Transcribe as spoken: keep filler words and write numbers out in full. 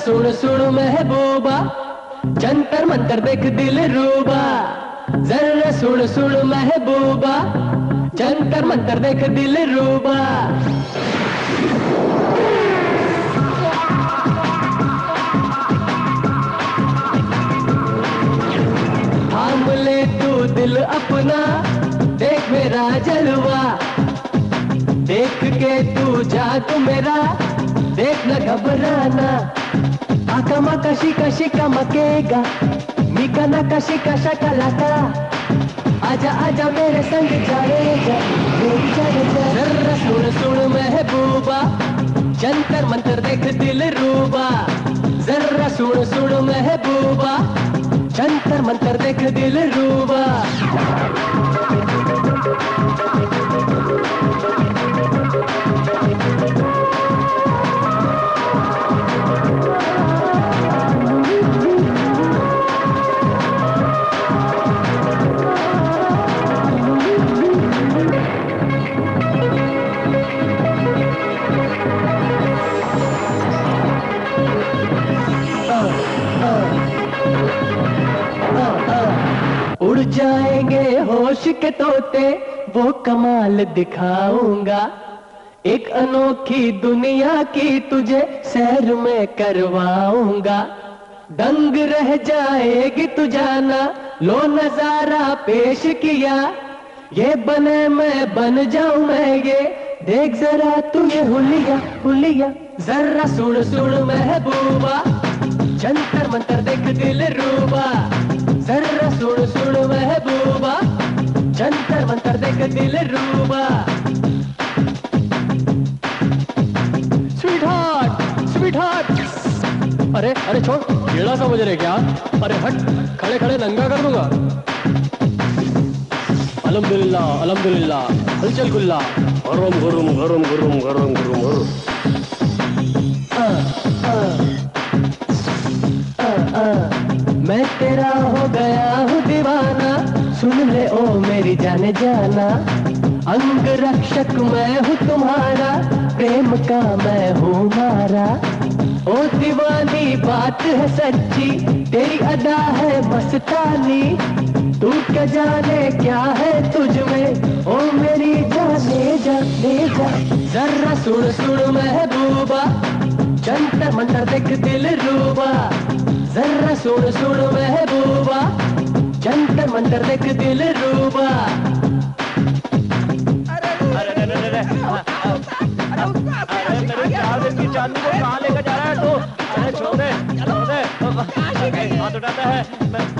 सुन सुन महबूबा, जंतर मंतर देख दिल रूबा। जरा सुन सुन महबूबा, जंतर मंतर देख दिल रूबा। थाम ले तू दिल अपना, देख मेरा जलवा। देख के तू जादू मेरा, देख न घबराना। आका मका शिका शिका मकेगा, मिका नका शिका शका लका। आजा आजा मेरे संग जाएगा, मेरी जान जा। जरा सुन सुन महबूबा, जंतर मंतर देख दिल रूबा। जरा सुन सुन महबूबा, जंतर मंतर देख दिल रूबा। उड़ जाएंगे होश के तोते, वो कमाल दिखाऊंगा। एक अनोखी दुनिया की तुझे सैर में करवाऊंगा। दंग रह जाएगी तू जाना, लो नजारा पेश किया। ये बने मैं बन जाऊं मैं ये, देख जरा तू ये हुलिया हुलिया। जरा सुन सुन महबूबा, जंतर मंतर देख दिल रूबा। जरा सुन सुन महबूबा, जंतर मंतर देख दिल रूबा। Sweetheart sweetheart. अरे अरे छोड़, टेढ़ा समझ रहे क्या? अरे हट, खड़े खड़े नंगा कर दूंगा। अल्हम्दुलिल्लाह अल्हम्दुलिल्लाह, हलचल गुल्ला। गरम गरम गरम गरम गरम गरम गरम। मैं तेरा हो गया हूँ दीवाना, सुन ले ओ मेरी जाने जाना। अंग रक्षक मैं हूँ तुम्हारा, प्रेम का मैं हूँ मारा। ओ दीवानी बात है सच्ची, तेरी अदा है मस्तानी। तू क्या जाने क्या है तुझ में, ओ मेरी जाने जाने जा। जरा सुन सुन महबूबा, जंतर मंतर देख दिल रूबा। जरा सुन सुन महबूबा, जंतर मंतर देख दिल रूबा। अरे अरे अरे मेरे चार दिन की चांदी को कहाँ लेकर जा रहा है तू? अरे छोड़ दे, छोड़ दे। हाथ उठाता है।